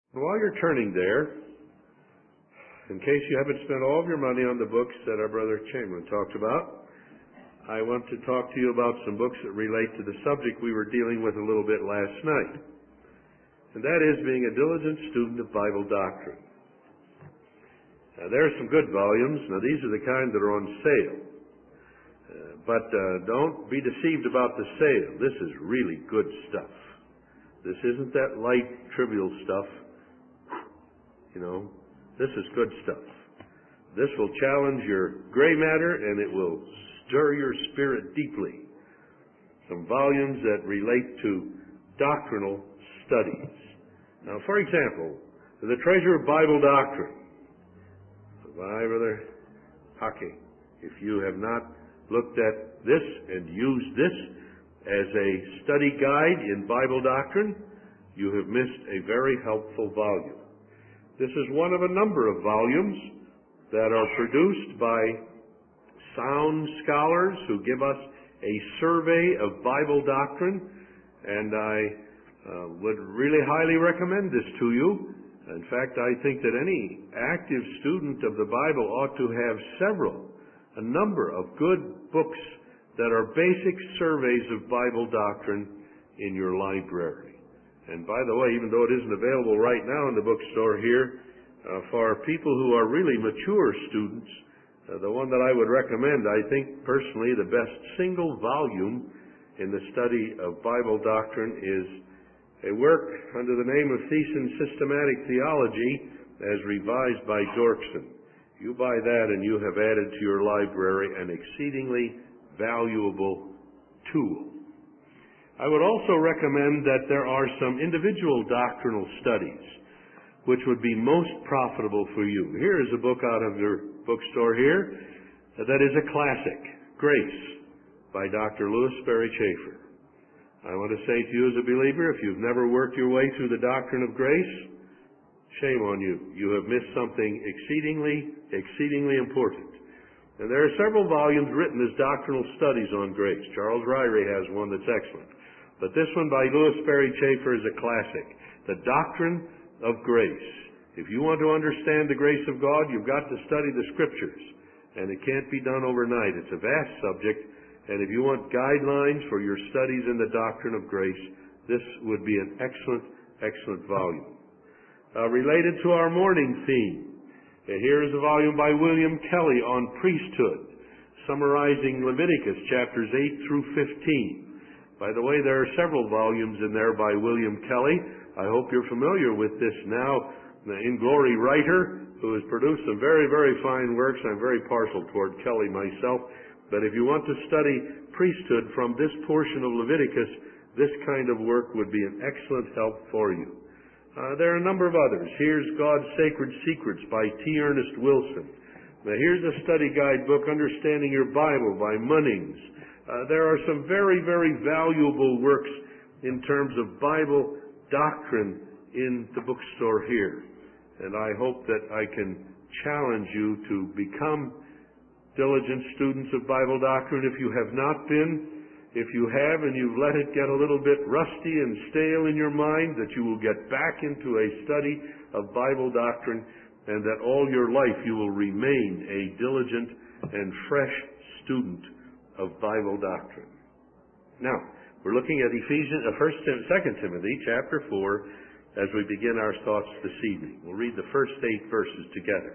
While you're turning there, in case you haven't spent all of your money on the books that our brother Chamberlain talked about, I want to talk to you about some books that relate to the subject we were dealing with a little bit last night. And that is being a diligent student of Bible doctrine. Now, there are some good volumes. Now, these are the kind that are on sale. But don't be deceived about the sale. This is really good stuff. This isn't that light, trivial stuff. You know, this is good stuff. This will challenge your gray matter and it will stir your spirit deeply. Some volumes that relate to doctrinal studies. Now, for example, the Treasure of Bible Doctrine by Brother Hockey. If you have not looked at this and used this as a study guide in Bible doctrine, you have missed a very helpful volume. This is one of a number of volumes that are produced by sound scholars who give us a survey of Bible doctrine, and I would really highly recommend this to you. In fact, I think that any active student of the Bible ought to have a number of good books that are basic surveys of Bible doctrine in your library. And by the way, even though it isn't available right now in the bookstore here, for people who are really mature students, the one that I would recommend, I think personally the best single volume in the study of Bible doctrine is a work under the name of Thiessen's Systematic Theology as revised by Dorkson. You buy that and you have added to your library an exceedingly valuable tool. I would also recommend that there are some individual doctrinal studies which would be most profitable for you. Here is a book out of your bookstore here that is a classic, Grace, by Dr. Lewis Sperry Chafer. I want to say to you as a believer, if you've never worked your way through the doctrine of grace, shame on you. You have missed something exceedingly important. And there are several volumes written as doctrinal studies on grace. Charles Ryrie has one that's excellent. But this one by Lewis Sperry Chafer is a classic. The Doctrine of Grace. If you want to understand the grace of God, you've got to study the Scriptures. And it can't be done overnight. It's a vast subject. And if you want guidelines for your studies in the doctrine of grace, this would be an excellent volume. Related to our morning theme, here is a volume by William Kelly on priesthood, summarizing Leviticus chapters 8 through 15. By the way, there are several volumes in there by William Kelly. I hope you're familiar with this now in glory writer who has produced some very fine works. I'm very partial toward Kelly myself. But if you want to study priesthood from this portion of Leviticus, this kind of work would be an excellent help for you. There are a number of others. Here's God's Sacred Secrets by T. Ernest Wilson. Now, here's a study guide book, Understanding Your Bible by Munnings. There are some very valuable works in terms of Bible doctrine in the bookstore here. And I hope that I can challenge you to become diligent students of Bible doctrine if you have not been. If you have and you've let it get a little bit rusty and stale in your mind, that you will get back into a study of Bible doctrine and that all your life you will remain a diligent and fresh student of Bible doctrine. Now, we're looking at 2 Timothy chapter 4 as we begin our thoughts this evening. We'll read the first 8 verses together.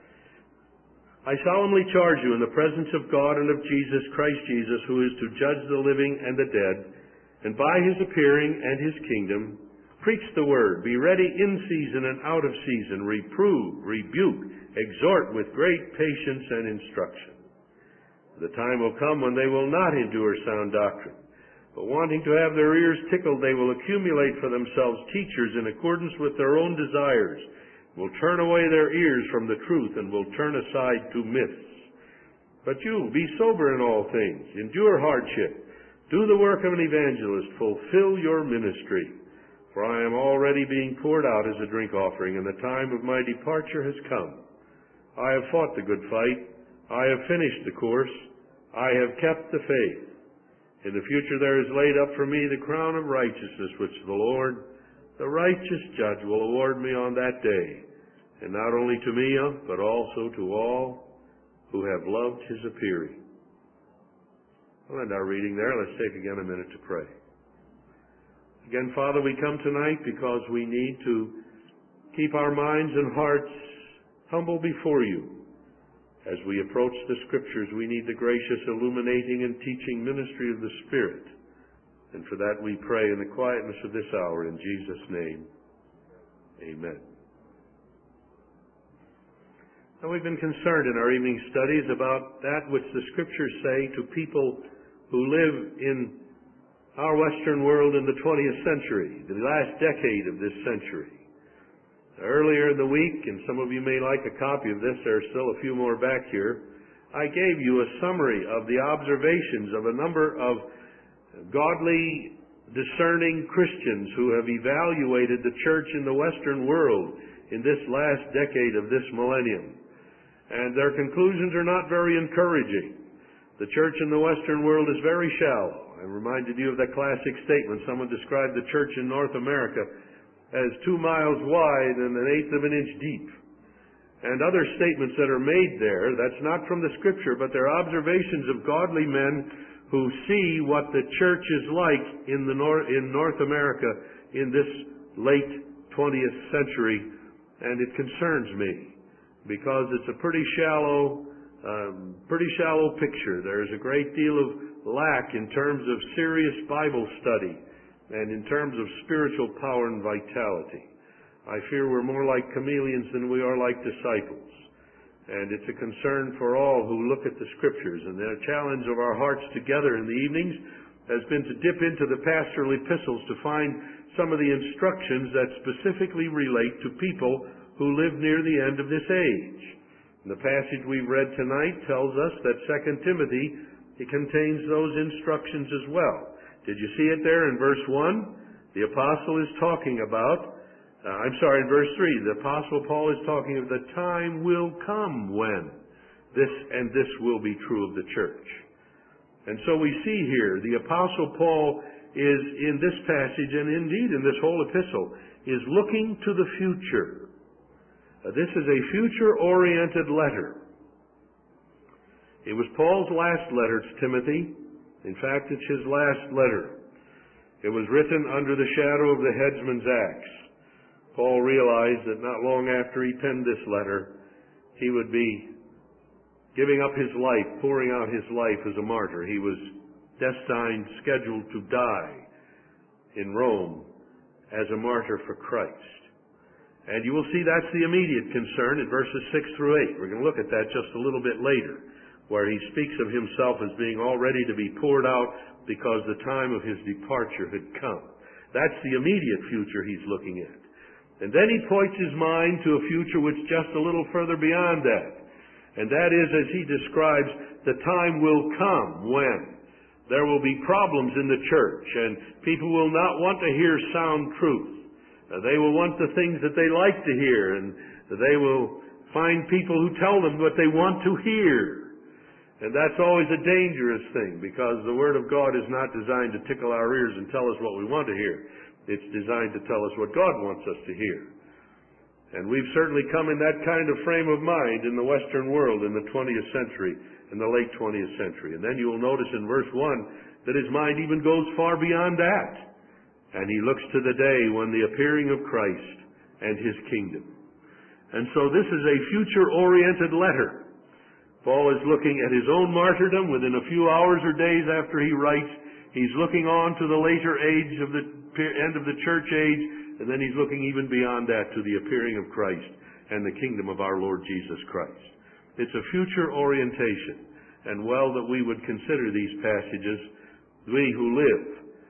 I solemnly charge you in the presence of God and of Jesus Christ Jesus, who is to judge the living and the dead, and by his appearing and his kingdom, preach the word, be ready in season and out of season, reprove, rebuke, exhort with great patience and instruction. The time will come when they will not endure sound doctrine, but wanting to have their ears tickled, they will accumulate for themselves teachers in accordance with their own desires, will turn away their ears from the truth and will turn aside to myths. But you, be sober in all things, endure hardship, do the work of an evangelist, fulfill your ministry. For I am already being poured out as a drink offering, and the time of my departure has come. I have fought the good fight, I have finished the course, I have kept the faith. In the future there is laid up for me the crown of righteousness, which the Lord, the righteous judge will award me on that day, and not only to me, but also to all who have loved his appearing. We'll end our reading there. Let's take again a minute to pray. Again, Father, we come tonight because we need to keep our minds and hearts humble before you. As we approach the Scriptures, we need the gracious illuminating and teaching ministry of the Spirit. And for that we pray in the quietness of this hour, in Jesus' name. Amen. Now, we've been concerned in our evening studies about that which the Scriptures say to people who live in our Western world in the 20th century, the last decade of this century. Earlier in the week, and some of you may like a copy of this, there are still a few more back here, I gave you a summary of the observations of a number of godly, discerning Christians who have evaluated the church in the Western world in this last decade of this millennium. And their conclusions are not very encouraging. The church in the Western world is very shallow. I reminded you of that classic statement. Someone described the church in North America as 2 miles wide and 1/8 of an inch deep. And other statements that are made there, that's not from the Scripture, but they're observations of godly men who see what the church is like in North America in this late 20th century, and it concerns me because it's a pretty shallow picture. There's a great deal of lack in terms of serious Bible study and in terms of spiritual power and vitality. I fear we're more like chameleons than we are like disciples. And it's a concern for all who look at the Scriptures. And the challenge of our hearts together in the evenings has been to dip into the pastoral epistles to find some of the instructions that specifically relate to people who live near the end of this age. And the passage we've read tonight tells us that 2 Timothy, it contains those instructions as well. Did you see it there in verse 1? The apostle is talking about, in verse 3, the apostle Paul is talking of the time will come when this will be true of the church. And so we see here, the apostle Paul is in this passage, and indeed in this whole epistle, is looking to the future. This is a future-oriented letter. It was Paul's last letter to Timothy. In fact, it's his last letter. It was written under the shadow of the headsman's axe. Paul realized that not long after he penned this letter, he would be giving up his life, pouring out his life as a martyr. He was scheduled to die in Rome as a martyr for Christ. And you will see that's the immediate concern in verses 6 through 8. We're going to look at that just a little bit later, where he speaks of himself as being all ready to be poured out because the time of his departure had come. That's the immediate future he's looking at. And then he points his mind to a future which is just a little further beyond that. And that is, as he describes, the time will come when there will be problems in the church and people will not want to hear sound truth. They will want the things that they like to hear, and they will find people who tell them what they want to hear. And that's always a dangerous thing, because the Word of God is not designed to tickle our ears and tell us what we want to hear. It's designed to tell us what God wants us to hear. And we've certainly come in that kind of frame of mind in the Western world in the 20th century, in the late 20th century. And then you will notice in verse 1 that his mind even goes far beyond that. And he looks to the day when the appearing of Christ and his kingdom. And so this is a future-oriented letter. Paul is looking at his own martyrdom within a few hours or days after he writes. He's looking on to the later age of the end of the church age, and then he's looking even beyond that to the appearing of Christ and the kingdom of our Lord Jesus Christ. It's a future orientation, and well that we would consider these passages, we who live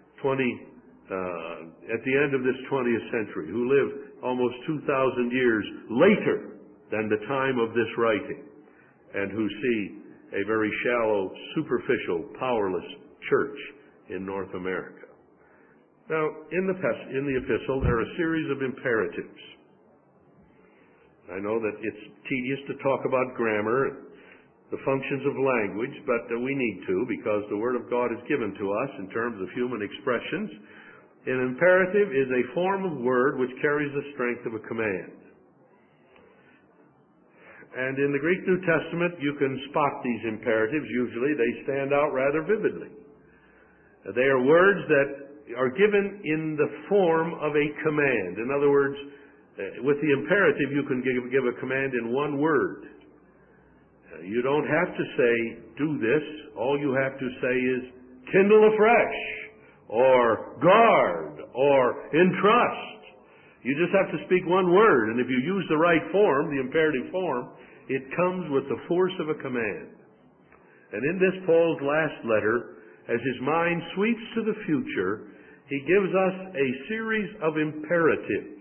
at the end of this 20th century, who live almost 2,000 years later than the time of this writing, and who see a very shallow, superficial, powerless church in North America. Now, in the epistle, there are a series of imperatives. I know that it's tedious to talk about grammar and the functions of language, but we need to, because the Word of God is given to us in terms of human expressions. An imperative is a form of word which carries the strength of a command. And in the Greek New Testament, you can spot these imperatives. Usually they stand out rather vividly. They are words that are given in the form of a command. In other words, with the imperative, you can give a command in one word. You don't have to say, do this. All you have to say is, kindle afresh, or guard, or entrust. You just have to speak one word, and if you use the right form, the imperative form, it comes with the force of a command. And in this Paul's last letter, as his mind sweeps to the future, he gives us a series of imperatives.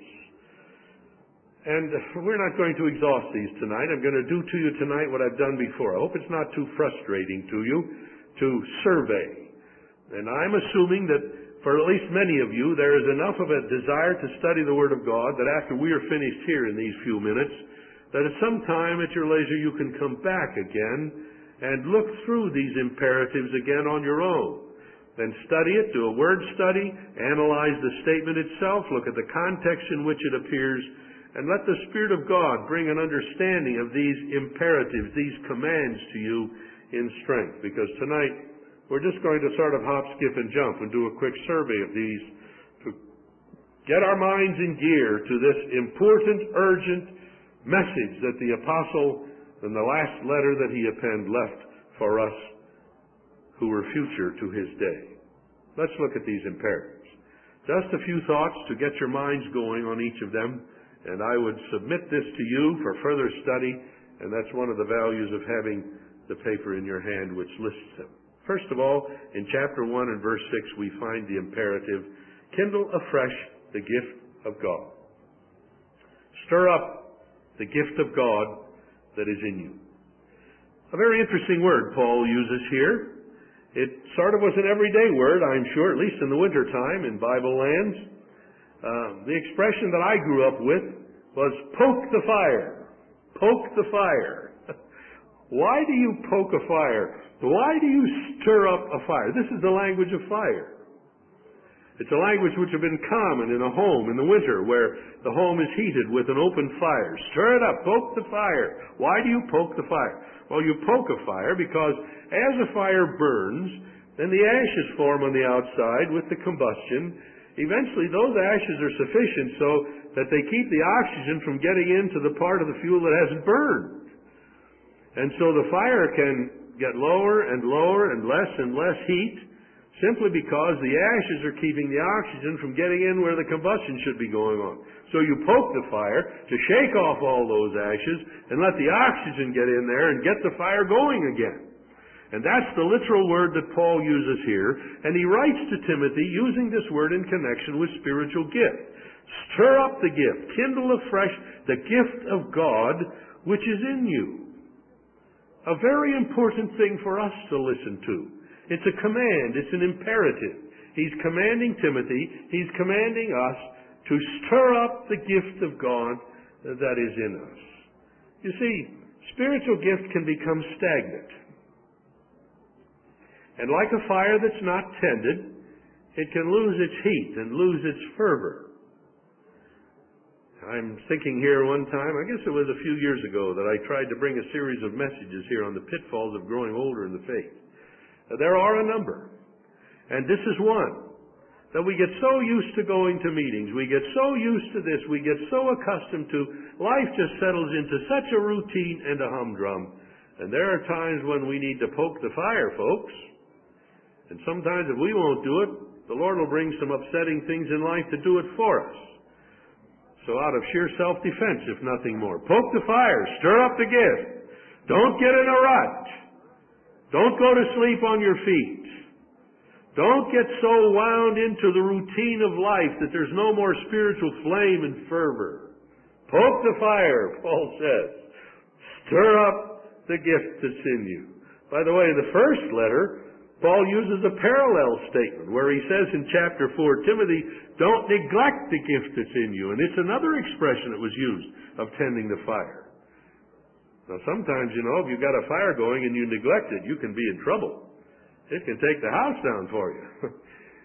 And we're not going to exhaust these tonight. I'm going to do to you tonight what I've done before. I hope it's not too frustrating to you to survey. And I'm assuming that for at least many of you, there is enough of a desire to study the Word of God that after we are finished here in these few minutes, that at some time at your leisure you can come back again and look through these imperatives again on your own. Then study it, do a word study, analyze the statement itself, look at the context in which it appears, and let the Spirit of God bring an understanding of these imperatives, these commands to you in strength. Because tonight, we're just going to sort of hop, skip, and jump and do a quick survey of these to get our minds in gear to this important, urgent message that the Apostle, in the last letter that he penned, left for us who were future to his day. Let's look at these imperatives. Just a few thoughts to get your minds going on each of them. And I would submit this to you for further study, and that's one of the values of having the paper in your hand which lists them. First of all, in chapter 1 and verse 6, we find the imperative, kindle afresh the gift of God. Stir up the gift of God that is in you. A very interesting word Paul uses here. It sort of was an everyday word, I'm sure, at least in the winter time in Bible lands. The expression that I grew up with was poke the fire. Poke the fire. Why do you poke a fire? Why do you stir up a fire? This is the language of fire. It's a language which has been common in a home in the winter where the home is heated with an open fire. Stir it up. Poke the fire. Why do you poke the fire? Well, you poke a fire because as a fire burns, then the ashes form on the outside with the combustion. Eventually, those ashes are sufficient so that they keep the oxygen from getting into the part of the fuel that hasn't burned. And so the fire can get lower and lower and less heat simply because the ashes are keeping the oxygen from getting in where the combustion should be going on. So you poke the fire to shake off all those ashes and let the oxygen get in there and get the fire going again. And that's the literal word that Paul uses here. And he writes to Timothy using this word in connection with spiritual gift. Stir up the gift. Kindle afresh the gift of God which is in you. A very important thing for us to listen to. It's a command. It's an imperative. He's commanding Timothy. He's commanding us to stir up the gift of God that is in us. You see, spiritual gift can become stagnant. And like a fire that's not tended, it can lose its heat and lose its fervor. I'm thinking here one time, I guess it was a few years ago, that I tried to bring a series of messages here on the pitfalls of growing older in the faith. There are a number. And this is one. That we get so used to going to meetings, we get so used to this, we get so accustomed to, life just settles into such a routine and a humdrum. And there are times when we need to poke the fire, folks. And sometimes if we won't do it, the Lord will bring some upsetting things in life to do it for us. So out of sheer self-defense, if nothing more, poke the fire, stir up the gift. Don't get in a rut. Don't go to sleep on your feet. Don't get so wound into the routine of life that there's no more spiritual flame and fervor. Poke the fire, Paul says. Stir up the gift that's in you. By the way, in the first letter, Paul uses a parallel statement where he says in chapter 4, Timothy, don't neglect the gift that's in you. And it's another expression that was used of tending the fire. Now sometimes, if you've got a fire going and you neglect it, you can be in trouble. It can take the house down for you.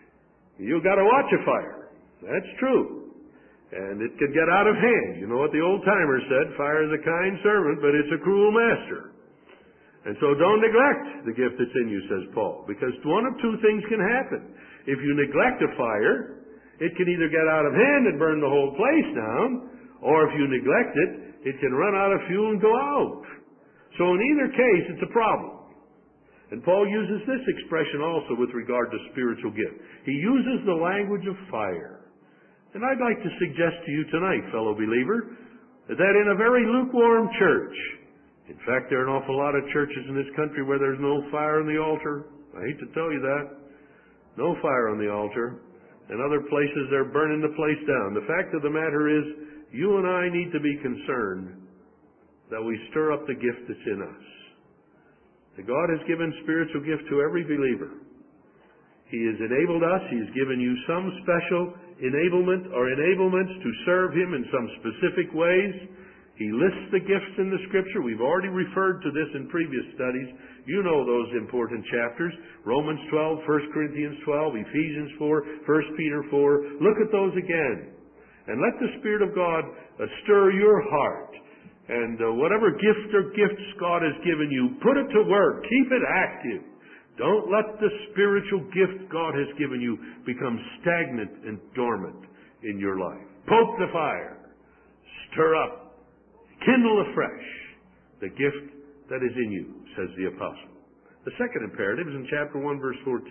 You got to watch a fire. That's true. And it can get out of hand. You know what the old-timers said, fire is a kind servant, but it's a cruel master. And so don't neglect the gift that's in you, says Paul, because one of two things can happen. If you neglect a fire, it can either get out of hand and burn the whole place down, or if you neglect it, it can run out of fuel and go out. So in either case, it's a problem. And Paul uses this expression also with regard to spiritual gift. He uses the language of fire. And I'd like to suggest to you tonight, fellow believer, that in a very lukewarm church, in fact, there are an awful lot of churches in this country where there's no fire on the altar. I hate to tell you that. No fire on the altar. And other places, they're burning the place down. The fact of the matter is, you and I need to be concerned that we stir up the gift that's in us. That God has given spiritual gift to every believer. He has enabled us. He's given you some special enablement or enablements to serve Him in some specific ways. He lists the gifts in the Scripture. We've already referred to this in previous studies. You know those important chapters. Romans 12, 1 Corinthians 12, Ephesians 4, 1 Peter 4. Look at those again. And let the Spirit of God stir your heart. And whatever gift or gifts God has given you, put it to work. Keep it active. Don't let the spiritual gift God has given you become stagnant and dormant in your life. Poke the fire. Stir up. Kindle afresh the gift that is in you, says the apostle. The second imperative is in chapter 1, verse 14.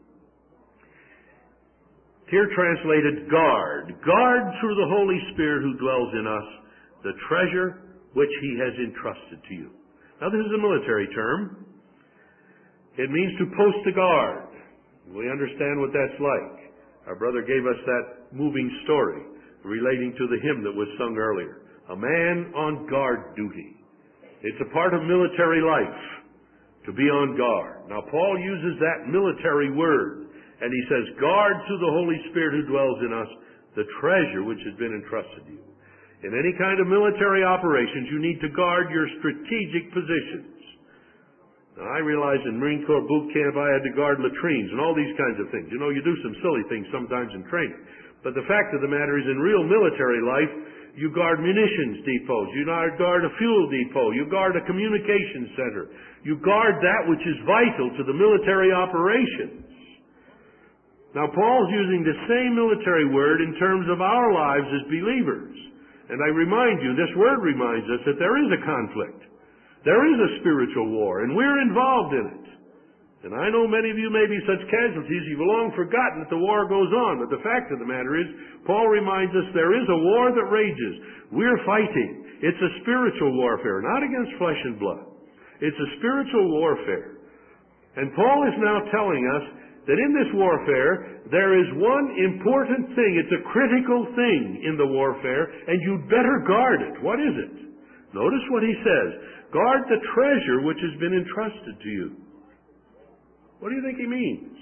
Here translated, guard. Guard through the Holy Spirit who dwells in us the treasure which He has entrusted to you. Now this is a military term. It means to post a guard. We understand what that's like. Our brother gave us that moving story relating to the hymn that was sung earlier. A man on guard duty. It's a part of military life to be on guard. Now Paul uses that military word, and he says, guard through the Holy Spirit who dwells in us the treasure which has been entrusted to you. In any kind of military operations, you need to guard your strategic positions. Now, I realize in Marine Corps boot camp I had to guard latrines and all these kinds of things. You know, you do some silly things sometimes in training. But the fact of the matter is, in real military life, you guard munitions depots. You guard a fuel depot. You guard a communications center. You guard that which is vital to the military operations. Now, Paul's using the same military word in terms of our lives as believers. And I remind you, this word reminds us that there is a conflict. There is a spiritual war, and we're involved in it. And I know many of you may be such casualties, you've long forgotten that the war goes on. But the fact of the matter is, Paul reminds us there is a war that rages. We're fighting. It's a spiritual warfare, not against flesh and blood. It's a spiritual warfare. And Paul is now telling us that in this warfare, there is one important thing. It's a critical thing in the warfare, and you'd better guard it. What is it? Notice what he says. Guard the treasure which has been entrusted to you. What do you think he means?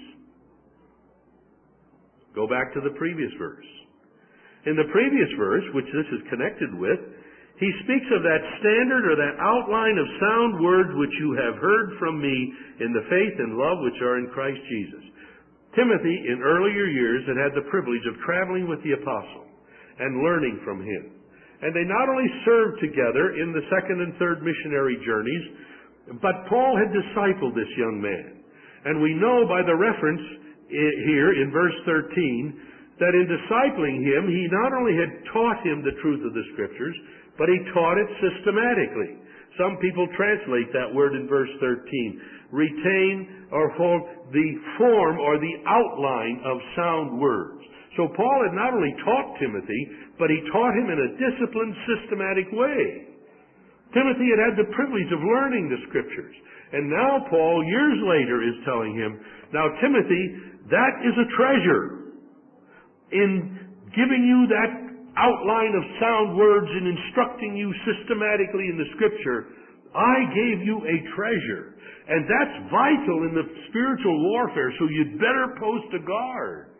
Go back to the previous verse. In the previous verse, which this is connected with, he speaks of that standard or that outline of sound words which you have heard from me in the faith and love which are in Christ Jesus. Timothy, in earlier years, had had the privilege of traveling with the apostle and learning from him. And they not only served together in the second and third missionary journeys, but Paul had discipled this young man. And we know by the reference here in verse 13 that in discipling him, he not only had taught him the truth of the Scriptures, but he taught it systematically. Some people translate that word in verse 13, retain or hold the form or the outline of sound words. So Paul had not only taught Timothy, but he taught him in a disciplined, systematic way. Timothy had had the privilege of learning the Scriptures. And now Paul, years later, is telling him, now Timothy, that is a treasure. In giving you that outline of sound words and instructing you systematically in the Scripture, I gave you a treasure. And that's vital in the spiritual warfare, so you'd better post a guard.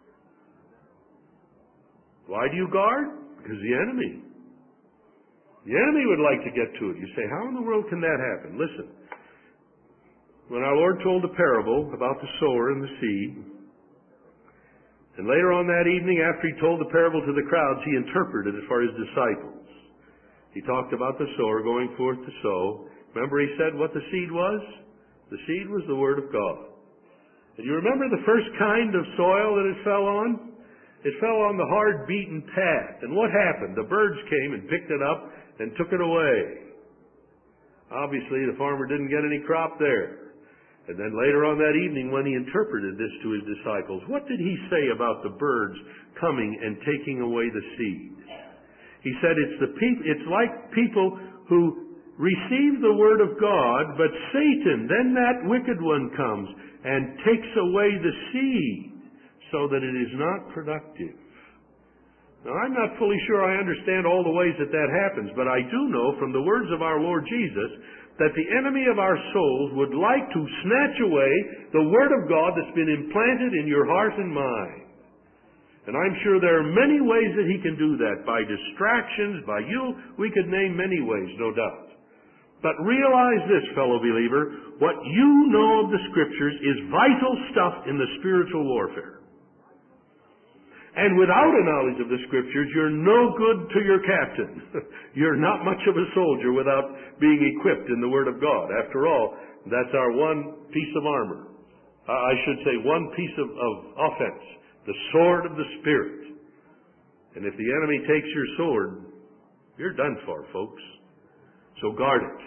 Why do you guard? Because the enemy would like to get to it. You say, how in the world can that happen? Listen, when our Lord told the parable about the sower and the seed, And later on that evening, after he told the parable to the crowds, he interpreted it for his disciples. He talked about the sower going forth to sow. Remember he said what the seed was? The seed was the Word of God. And you remember the first kind of soil that it fell on? It fell on the hard beaten path. And what happened? The birds came and picked it up and took it away. Obviously the farmer didn't get any crop there. And then later on that evening when he interpreted this to his disciples, what did he say about the birds coming and taking away the seed? He said it's like people who receive the Word of God, but Satan, then that wicked one comes and takes away the seed so that it is not productive. Now, I'm not fully sure I understand all the ways that happens, but I do know from the words of our Lord Jesus that the enemy of our souls would like to snatch away the Word of God that's been implanted in your heart and mind. And I'm sure there are many ways that he can do that, by distractions, by we could name many ways, no doubt. But realize this, fellow believer, what you know of the Scriptures is vital stuff in the spiritual warfare. And without a knowledge of the Scriptures, you're no good to your captain. You're not much of a soldier without being equipped in the Word of God. After all, that's our one piece of armor. I should say one piece of offense, the sword of the Spirit. And if the enemy takes your sword, you're done for, folks. So guard it.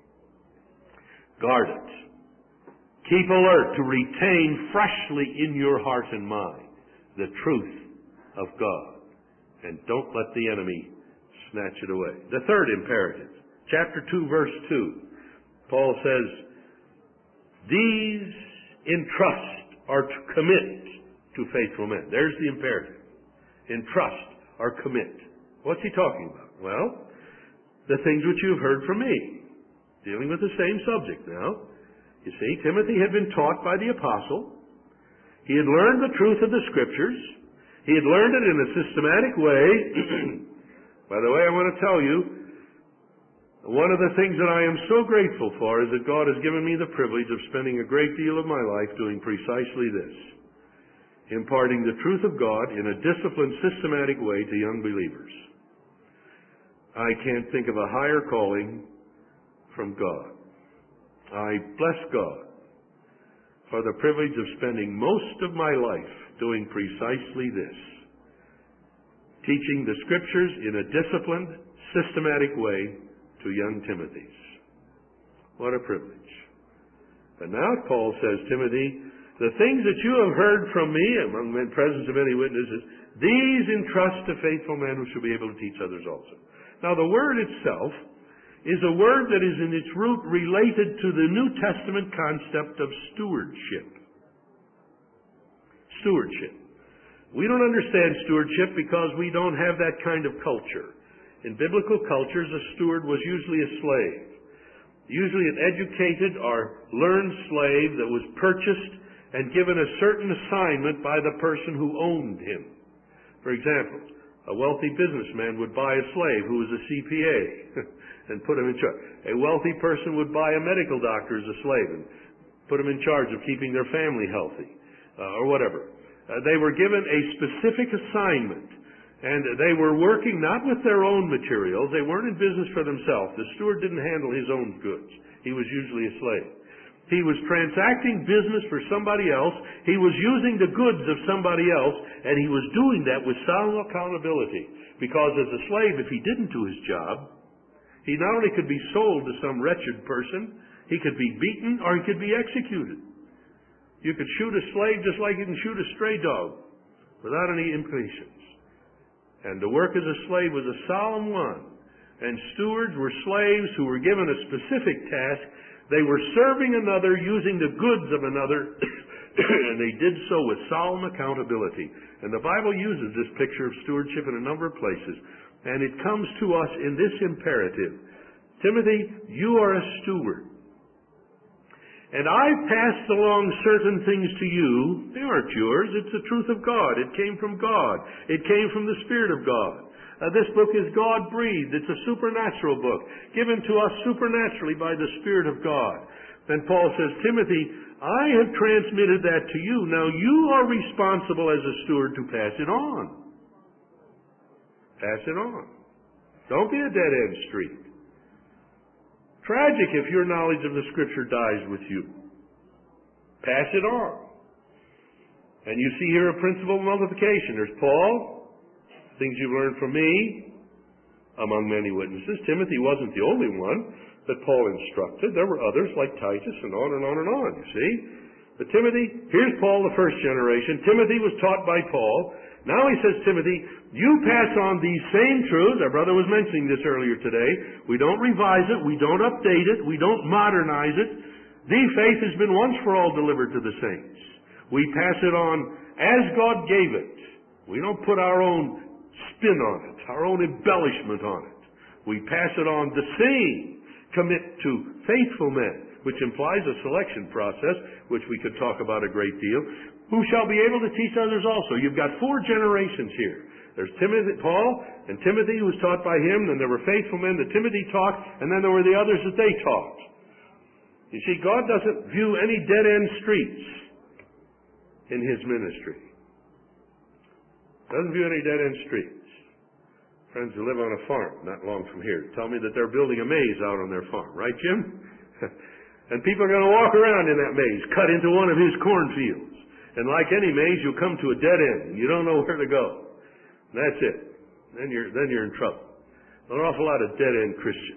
Guard it. Keep alert to retain freshly in your heart and mind the truth of God. And don't let the enemy snatch it away. The third imperative, chapter 2, verse 2. Paul says, these entrust or to commit to faithful men. There's the imperative. Entrust or commit. What's he talking about? Well, the things which you have heard from me. Dealing with the same subject now. You see, Timothy had been taught by the apostle. He had learned the truth of the Scriptures. He had learned it in a systematic way. By the way, I want to tell you, one of the things that I am so grateful for is that God has given me the privilege of spending a great deal of my life doing precisely this. Imparting the truth of God in a disciplined, systematic way to young believers. I can't think of a higher calling from God. I bless God for the privilege of spending most of my life doing precisely this. Teaching the Scriptures in a disciplined, systematic way to young Timothys. What a privilege. And now Paul says, Timothy, the things that you have heard from me among the presence of many witnesses, these entrust to faithful men who shall be able to teach others also. Now the word itself is a word that is in its root related to the New Testament concept of stewardship. Stewardship. We don't understand stewardship because we don't have that kind of culture. In biblical cultures, a steward was usually a slave. Usually an educated or learned slave that was purchased and given a certain assignment by the person who owned him. For example, a wealthy businessman would buy a slave who was a CPA and put him in charge. A wealthy person would buy a medical doctor as a slave and put him in charge of keeping their family healthy, or whatever. They were given a specific assignment, and they were working not with their own materials. They weren't in business for themselves. The steward didn't handle his own goods. He was usually a slave. He was transacting business for somebody else. He was using the goods of somebody else, and he was doing that with solemn accountability. Because as a slave, if he didn't do his job, he not only could be sold to some wretched person, he could be beaten or he could be executed. You could shoot a slave just like you can shoot a stray dog without any implications. And the work as a slave was a solemn one. And stewards were slaves who were given a specific task. They were serving another, using the goods of another, and they did so with solemn accountability. And the Bible uses this picture of stewardship in a number of places. And it comes to us in this imperative. Timothy, you are a steward. And I've passed along certain things to you. They aren't yours. It's the truth of God. It came from God. It came from the Spirit of God. This book is God-breathed. It's a supernatural book, given to us supernaturally by the Spirit of God. And Paul says, Timothy, I have transmitted that to you. Now you are responsible as a steward to pass it on. Pass it on. Don't be a dead-end street. Tragic if your knowledge of the Scripture dies with you. Pass it on. And you see here a principle of multiplication. There's Paul, things you've learned from me, among many witnesses. Timothy wasn't the only one that Paul instructed. There were others like Titus and on and on and on, you see. But Timothy, here's Paul, the first generation. Timothy was taught by Paul. Now he says, Timothy, you pass on these same truths. Our brother was mentioning this earlier today. We don't revise it. We don't update it. We don't modernize it. The faith has been once for all delivered to the saints. We pass it on as God gave it. We don't put our own spin on it, our own embellishment on it. We pass it on the same. Commit to faithful men, which implies a selection process, which we could talk about a great deal, who shall be able to teach others also. You've got 4 generations here. There's Timothy, Paul, and Timothy who was taught by him, then there were faithful men that Timothy taught, and then there were the others that they taught. You see, God doesn't view any dead-end streets in His ministry. Doesn't view any dead-end streets. Friends who live on a farm not long from here tell me that they're building a maze out on their farm. Right, Jim? And people are going to walk around in that maze, cut into one of his cornfields. And like any maze, you'll come to a dead end. You don't know where to go. That's it. Then you're in trouble. An awful lot of dead-end Christians.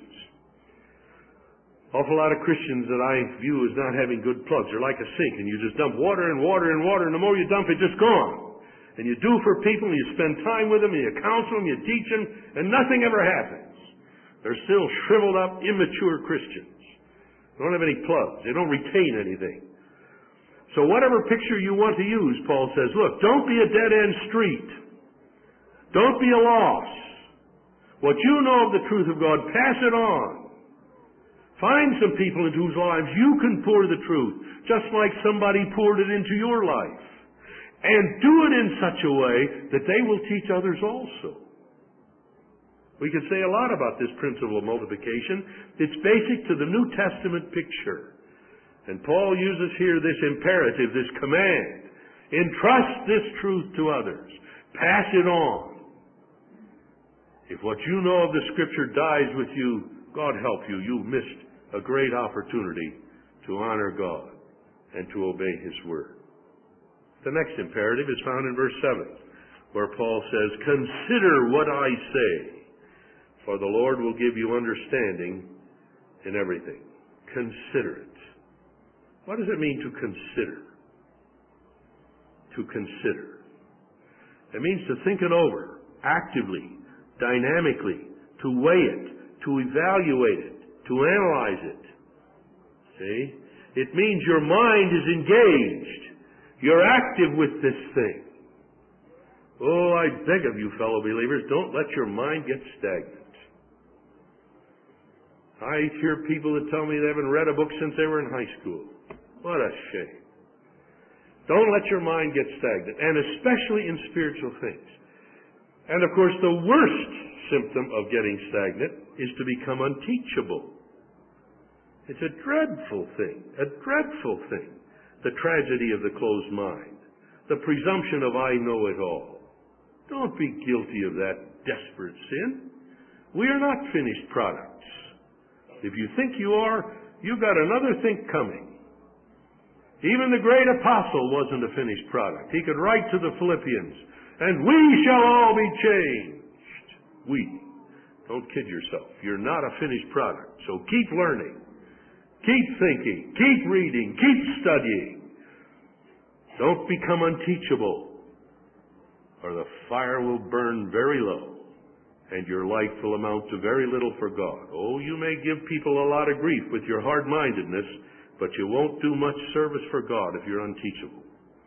Awful lot of Christians that I view as not having good plugs. They're like a sink, and you just dump water and water and water, and the more you dump, it's just gone. And you do for people, and you spend time with them, and you counsel them, you teach them, and nothing ever happens. They're still shriveled up, immature Christians. They don't have any plugs. They don't retain anything. So whatever picture you want to use, Paul says, look, don't be a dead-end street. Don't be a loss. What you know of the truth of God, pass it on. Find some people into whose lives you can pour the truth, just like somebody poured it into your life. And do it in such a way that they will teach others also. We could say a lot about this principle of multiplication. It's basic to the New Testament picture. And Paul uses here this imperative, this command. Entrust this truth to others. Pass it on. If what you know of the Scripture dies with you, God help you, you've missed a great opportunity to honor God and to obey His Word. The next imperative is found in verse 7, where Paul says, consider what I say, for the Lord will give you understanding in everything. Consider it. What does it mean to consider? To consider. It means to think it over, actively, dynamically, to weigh it, to evaluate it, to analyze it. See? It means your mind is engaged. You're active with this thing. Oh, I beg of you, fellow believers, don't let your mind get stagnant. I hear people that tell me they haven't read a book since they were in high school. What a shame. Don't let your mind get stagnant, and especially in spiritual things. And of course, the worst symptom of getting stagnant is to become unteachable. It's a dreadful thing, the tragedy of the closed mind, the presumption of I know it all. Don't be guilty of that desperate sin. We are not finished products. If you think you are, you've got another think coming. Even the great apostle wasn't a finished product. He could write to the Philippians, and we shall all be changed. We. Don't kid yourself. You're not a finished product. So keep learning. Keep thinking. Keep reading. Keep studying. Don't become unteachable, or the fire will burn very low, and your life will amount to very little for God. Oh, you may give people a lot of grief with your hard-mindedness, but you won't do much service for God if you're unteachable.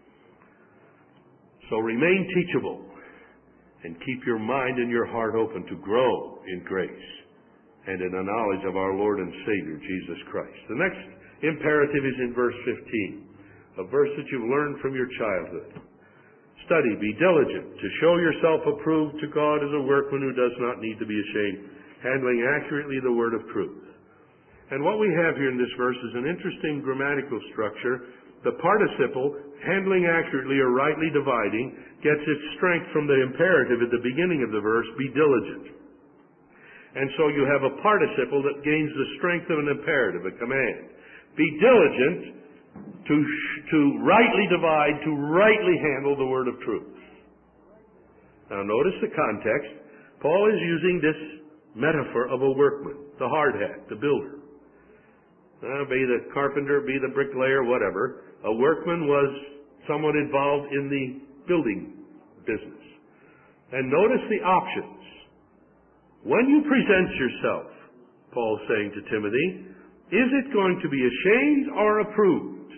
So remain teachable, and keep your mind and your heart open to grow in grace and in the knowledge of our Lord and Savior, Jesus Christ. The next imperative is in verse 15, a verse that you've learned from your childhood. Study, be diligent to show yourself approved to God as a workman who does not need to be ashamed, handling accurately the word of truth. And what we have here in this verse is an interesting grammatical structure. The participle, handling accurately or rightly dividing, gets its strength from the imperative at the beginning of the verse, be diligent. And so you have a participle that gains the strength of an imperative, a command. Be diligent to rightly divide, to rightly handle the word of truth. Now notice the context. Paul is using this metaphor of a workman, the hard hat, the builder. Be the carpenter, be the bricklayer, whatever. A workman was someone involved in the building business. And notice the options. When you present yourself, Paul's saying to Timothy, is it going to be ashamed or approved?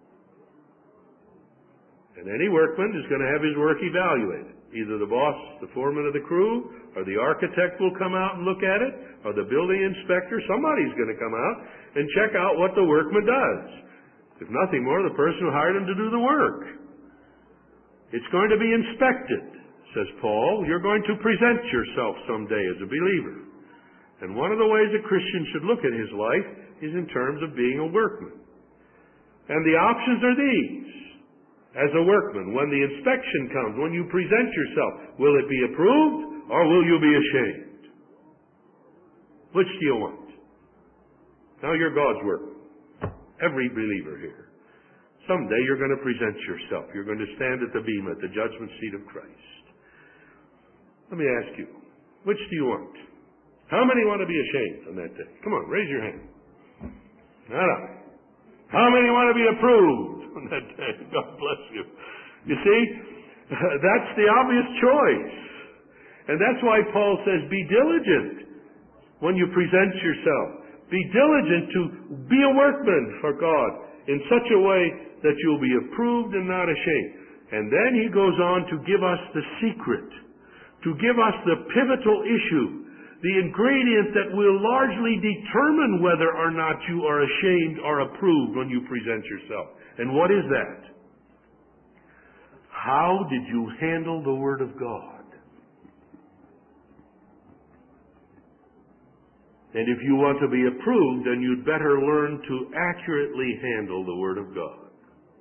And any workman is going to have his work evaluated. Either the boss, the foreman of the crew, or the architect will come out and look at it, or the building inspector. Somebody's going to come out and check out what the workman does. If nothing more, the person who hired him to do the work. It's going to be inspected, says Paul. You're going to present yourself someday as a believer. And one of the ways a Christian should look at his life is in terms of being a workman. And the options are these. As a workman, when the inspection comes, when you present yourself, will it be approved or will you be ashamed? Which do you want? Now you're God's workman. Every believer here. Someday you're going to present yourself. You're going to stand at the bema, at the judgment seat of Christ. Let me ask you, which do you want? How many want to be ashamed on that day? Come on, raise your hand. Not I. How many want to be approved on that day? God bless you. You see, that's the obvious choice. And that's why Paul says, be diligent when you present yourself. Be diligent to be a workman for God in such a way that you'll be approved and not ashamed. And then he goes on to give us the secret, to give us the pivotal issue, the ingredient that will largely determine whether or not you are ashamed or approved when you present yourself. And what is that? How did you handle the Word of God? And if you want to be approved, then you'd better learn to accurately handle the Word of God.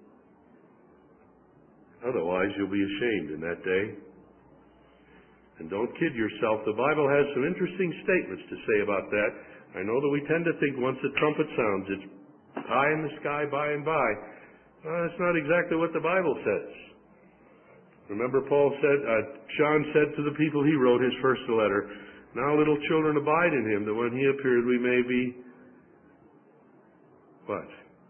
Otherwise, you'll be ashamed in that day. And don't kid yourself. The Bible has some interesting statements to say about that. I know that we tend to think once the trumpet sounds, it's high in the sky by and by. Well, that's not exactly what the Bible says. Remember John said to the people he wrote his first letter, now little children abide in him, that when he appeared we may be, what?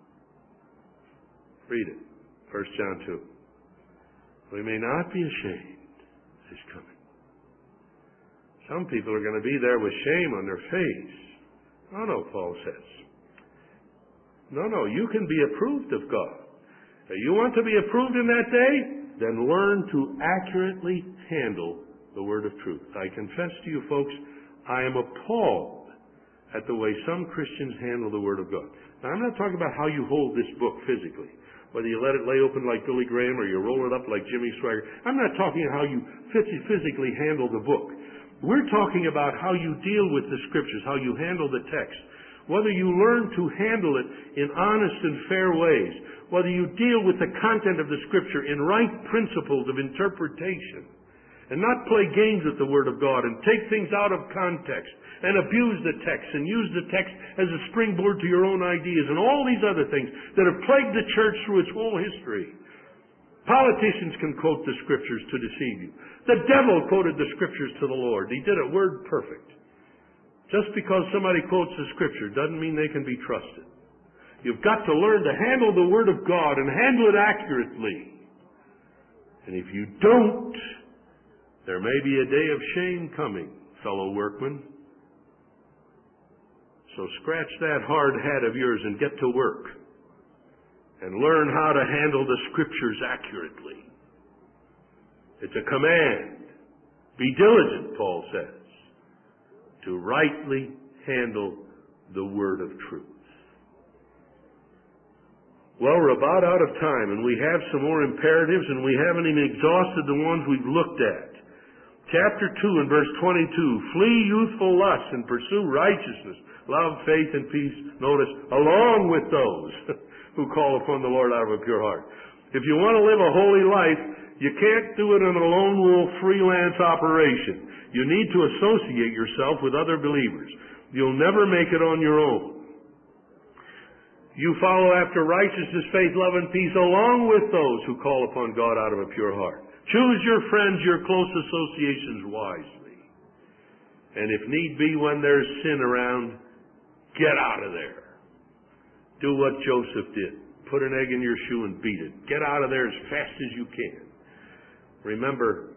Read it. 1 John 2. We may not be ashamed of his coming. Some people are going to be there with shame on their face. No, Paul says. No, you can be approved of God. You want to be approved in that day? Then learn to accurately handle the word of truth. I confess to you folks, I am appalled at the way some Christians handle the Word of God. Now, I'm not talking about how you hold this book physically, whether you let it lay open like Billy Graham or you roll it up like Jimmy Swaggart. I'm not talking how you physically handle the book. We're talking about how you deal with the Scriptures, how you handle the text, whether you learn to handle it in honest and fair ways, whether you deal with the content of the Scripture in right principles of interpretation, and not play games with the Word of God and take things out of context and abuse the text and use the text as a springboard to your own ideas and all these other things that have plagued the church through its whole history. Politicians can quote the Scriptures to deceive you. The devil quoted the Scriptures to the Lord. He did it word perfect. Just because somebody quotes the Scripture doesn't mean they can be trusted. You've got to learn to handle the Word of God and handle it accurately. And if you don't, there may be a day of shame coming, fellow workmen. So scratch that hard hat of yours and get to work and learn how to handle the Scriptures accurately. It's a command. Be diligent, Paul says, to rightly handle the word of truth. Well, we're about out of time, and we have some more imperatives, and we haven't even exhausted the ones we've looked at. Chapter 2 and verse 22, flee youthful lusts and pursue righteousness, love, faith, and peace, notice, along with those who call upon the Lord out of a pure heart. If you want to live a holy life, you can't do it in a lone wolf freelance operation. You need to associate yourself with other believers. You'll never make it on your own. You follow after righteousness, faith, love, and peace along with those who call upon God out of a pure heart. Choose your friends, your close associations wisely. And if need be, when there's sin around, get out of there. Do what Joseph did. Put an egg in your shoe and beat it. Get out of there as fast as you can. Remember,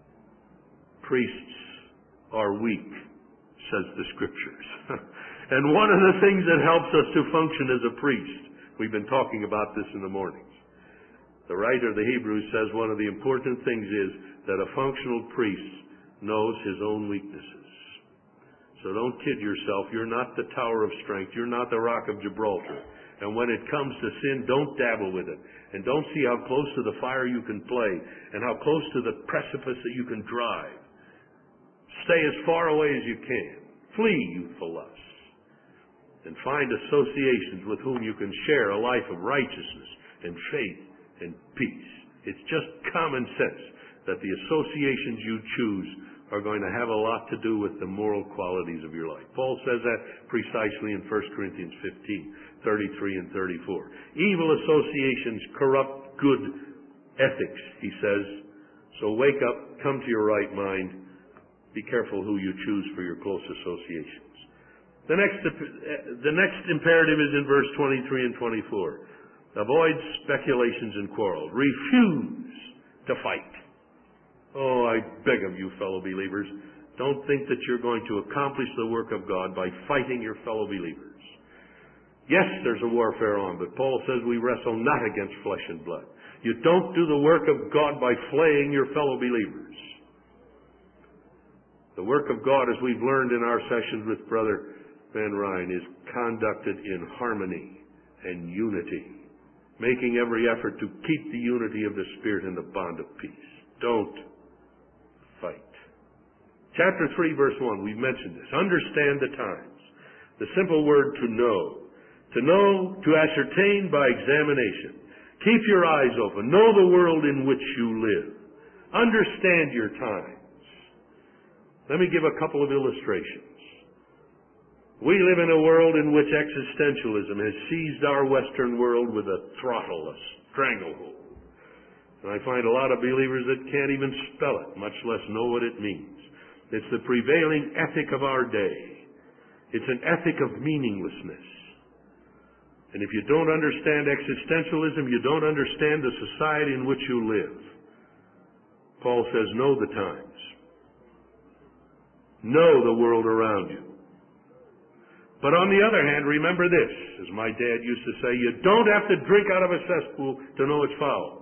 priests are weak, says the Scriptures. And one of the things that helps us to function as a priest, we've been talking about this in the mornings. The writer of the Hebrews says one of the important things is that a functional priest knows his own weaknesses. So don't kid yourself. You're not the tower of strength. You're not the rock of Gibraltar. And when it comes to sin, don't dabble with it. And don't see how close to the fire you can play and how close to the precipice that you can drive. Stay as far away as you can. Flee youthful lusts. And find associations with whom you can share a life of righteousness and faith and peace. It's just common sense that the associations you choose are going to have a lot to do with the moral qualities of your life. Paul says that precisely in 1 Corinthians 15, 33 and 34. Evil associations corrupt good ethics, he says. So wake up, come to your right mind. Be careful who you choose for your close associations. The next imperative is in verse 23 and 24. Avoid speculations and quarrels. Refuse to fight. Oh, I beg of you, fellow believers, don't think that you're going to accomplish the work of God by fighting your fellow believers. Yes, there's a warfare on, but Paul says we wrestle not against flesh and blood. You don't do the work of God by flaying your fellow believers. The work of God, as we've learned in our sessions with Brother Van Ryn, is conducted in harmony and unity, making every effort to keep the unity of the Spirit in the bond of peace. Don't fight. Chapter 3, verse 1, we've mentioned this. Understand the times. The simple word to know. To know, to ascertain by examination. Keep your eyes open. Know the world in which you live. Understand your times. Let me give a couple of illustrations. We live in a world in which existentialism has seized our Western world with a throttle, a stranglehold. And I find a lot of believers that can't even spell it, much less know what it means. It's the prevailing ethic of our day. It's an ethic of meaninglessness. And if you don't understand existentialism, you don't understand the society in which you live. Paul says, know the times. Know the world around you. But on the other hand, remember this, as my dad used to say, you don't have to drink out of a cesspool to know it's foul.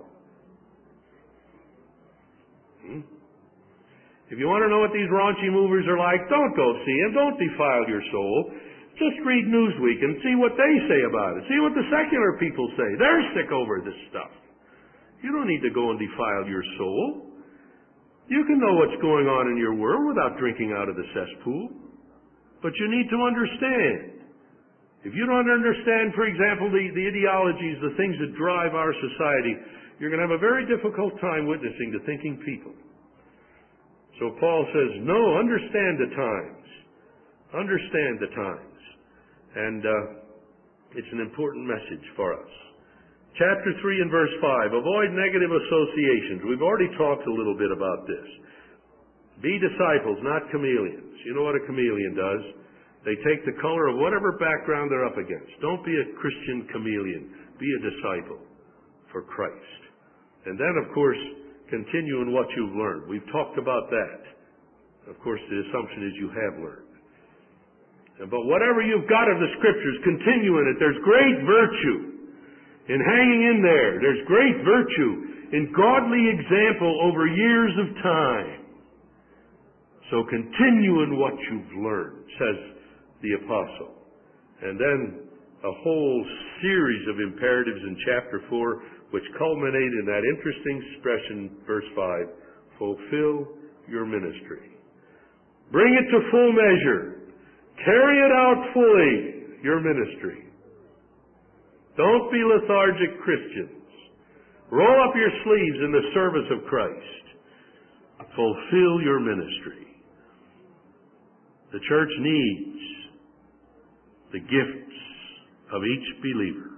If you want to know what these raunchy movies are like, don't go see them. Don't defile your soul. Just read Newsweek and see what they say about it. See what the secular people say. They're sick over this stuff. You don't need to go and defile your soul. You can know what's going on in your world without drinking out of the cesspool. But you need to understand. If you don't understand, for example, the ideologies, the things that drive our society, you're going to have a very difficult time witnessing to thinking people. So Paul says, no, understand the times. Understand the times. And it's an important message for us. Chapter 3 and verse 5, avoid negative associations. We've already talked a little bit about this. Be disciples, not chameleons. You know what a chameleon does? They take the color of whatever background they're up against. Don't be a Christian chameleon. Be a disciple for Christ. And then, of course, continue in what you've learned. We've talked about that. Of course, the assumption is you have learned. But whatever you've got of the Scriptures, continue in it. There's great virtue in hanging in there. There's great virtue in godly example over years of time. So continue in what you've learned, says the apostle. And then a whole series of imperatives in chapter 4, which culminate in that interesting expression, verse 5, fulfill your ministry. Bring it to full measure. Carry it out fully, your ministry. Don't be lethargic Christians. Roll up your sleeves in the service of Christ. Fulfill your ministry. The church needs the gifts of each believer.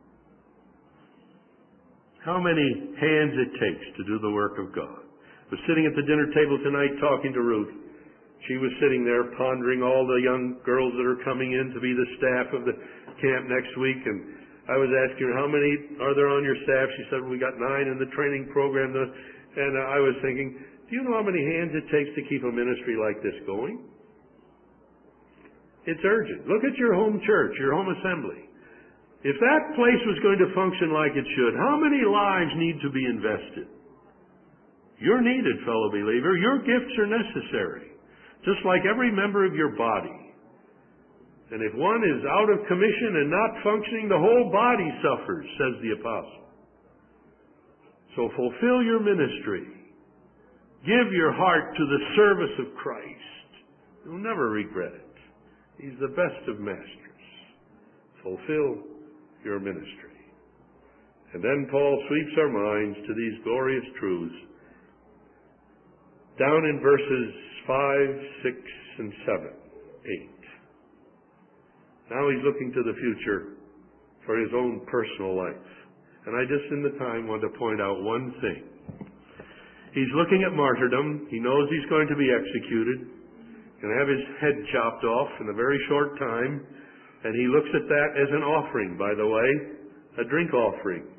How many hands it takes to do the work of God. I was sitting at the dinner table tonight talking to Ruth. She was sitting there pondering all the young girls that are coming in to be the staff of the camp next week, and I was asking her, how many are there on your staff? She said, we got 9 in the training program. And I was thinking, do you know how many hands it takes to keep a ministry like this going? It's urgent. Look at your home church, your home assembly. If that place was going to function like it should, how many lives need to be invested? You're needed, fellow believer. Your gifts are necessary, just like every member of your body. And if one is out of commission and not functioning, the whole body suffers, says the apostle. So fulfill your ministry. Give your heart to the service of Christ. You'll never regret it. He's the best of masters. Fulfill your ministry. And then Paul sweeps our minds to these glorious truths down in verses 5, 6, and 7, 8. Now he's looking to the future for his own personal life. And I just in the time want to point out one thing. He's looking at martyrdom. He knows he's going to be executed. Going to have his head chopped off in a very short time. And he looks at that as an offering, by the way, a drink offering.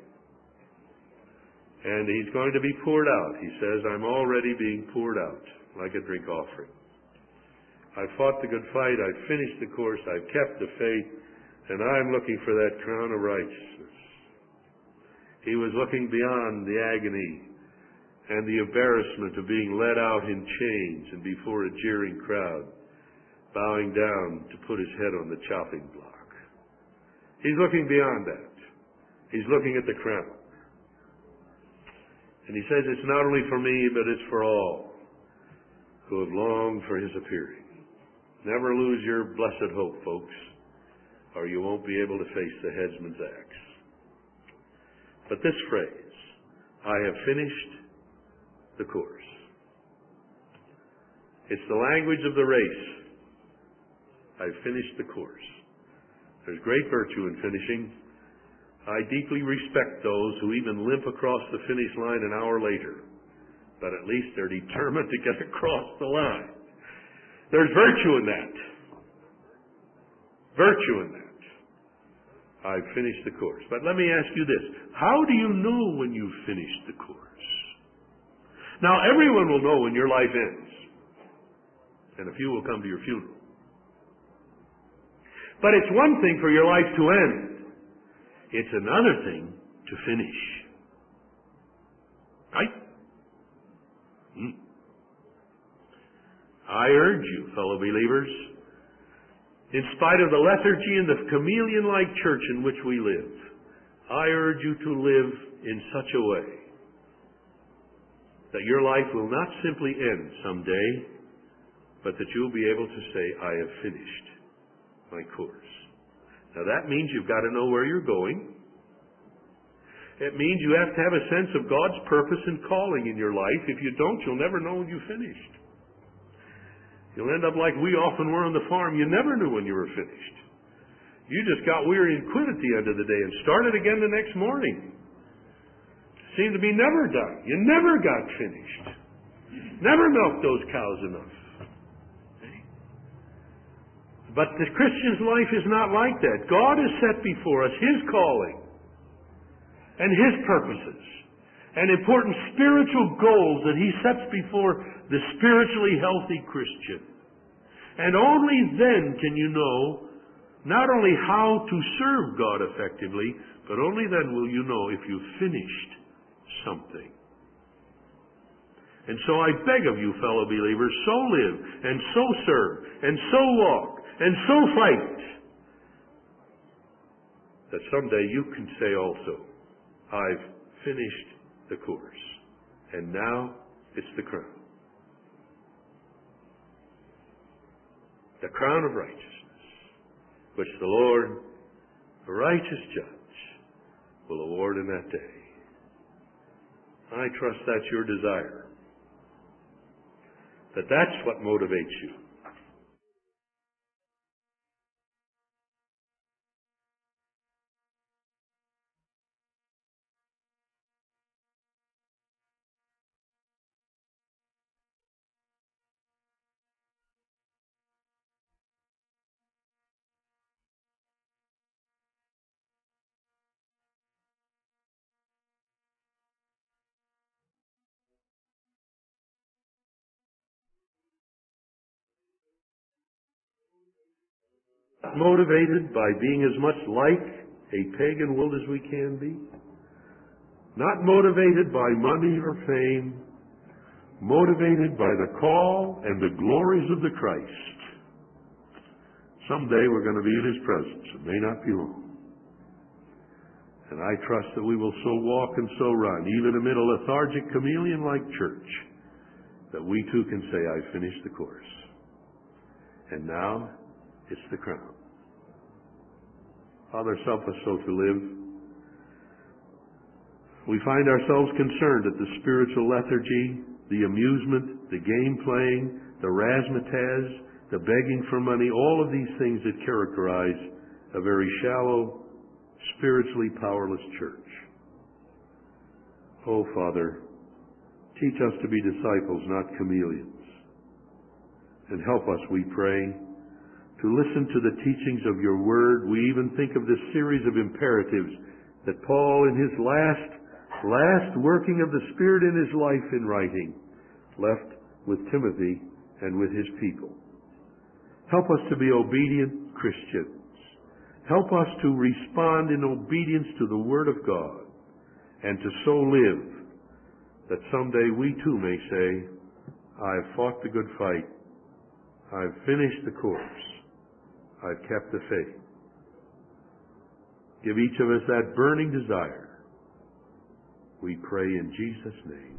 And he's going to be poured out. He says, I'm already being poured out like a drink offering. I've fought the good fight, I've finished the course, I've kept the faith, and I'm looking for that crown of righteousness. He was looking beyond the agony and the embarrassment of being led out in chains and before a jeering crowd, bowing down to put his head on the chopping block. He's looking beyond that. He's looking at the crown. And he says it's not only for me, but it's for all who have longed for his appearing. Never lose your blessed hope, folks, or you won't be able to face the headsman's axe. But this phrase, I have finished the course. It's the language of the race. I've finished the course. There's great virtue in finishing. I deeply respect those who even limp across the finish line an hour later, but at least they're determined to get across the line. There's virtue in that. Virtue in that. I've finished the course. But let me ask you this. How do you know when you've finished the course? Now, everyone will know when your life ends. And a few will come to your funeral. But it's one thing for your life to end. It's another thing to finish. Right? I urge you, fellow believers, in spite of the lethargy and the chameleon-like church in which we live, I urge you to live in such a way that your life will not simply end someday, but that you'll be able to say, I have finished my course. Now that means you've got to know where you're going. It means you have to have a sense of God's purpose and calling in your life. If you don't, you'll never know when you finished. You'll end up like we often were on the farm. You never knew when you were finished. You just got weary and quit at the end of the day and started again the next morning. Seemed to be never done. You never got finished. Never milked those cows enough. But the Christian's life is not like that. God has set before us His calling and His purposes and important spiritual goals that He sets before the spiritually healthy Christian. And only then can you know not only how to serve God effectively, but only then will you know if you've finished something. And so I beg of you, fellow believers, so live and so serve and so walk and so fight that someday you can say also, I've finished the course. And now it's the crown. the crown of righteousness, which the Lord, the righteous judge, will award in that day. I trust that's your desire, that's what motivates you. Motivated by being as much like a pagan world as we can be. Not motivated by money or fame. Motivated by the call and the glories of the Christ. Someday we're going to be in His presence. It may not be long. And I trust that we will so walk and so run, even amid a lethargic, chameleon-like church, that we too can say, I've finished the course. And now, it's the crown. Father, help us so to live. We find ourselves concerned at the spiritual lethargy, the amusement, the game playing, the razzmatazz, the begging for money, all of these things that characterize a very shallow, spiritually powerless church. Oh, Father, teach us to be disciples, not chameleons. And help us, we pray, to listen to the teachings of your word. We even think of this series of imperatives that Paul, in his last working of the Spirit in his life in writing, left with Timothy and with his people. Help us to be obedient Christians. Help us to respond in obedience to the Word of God and to so live that someday we too may say, I've fought the good fight. I've finished the course. I've kept the faith. Give each of us that burning desire. We pray in Jesus' name.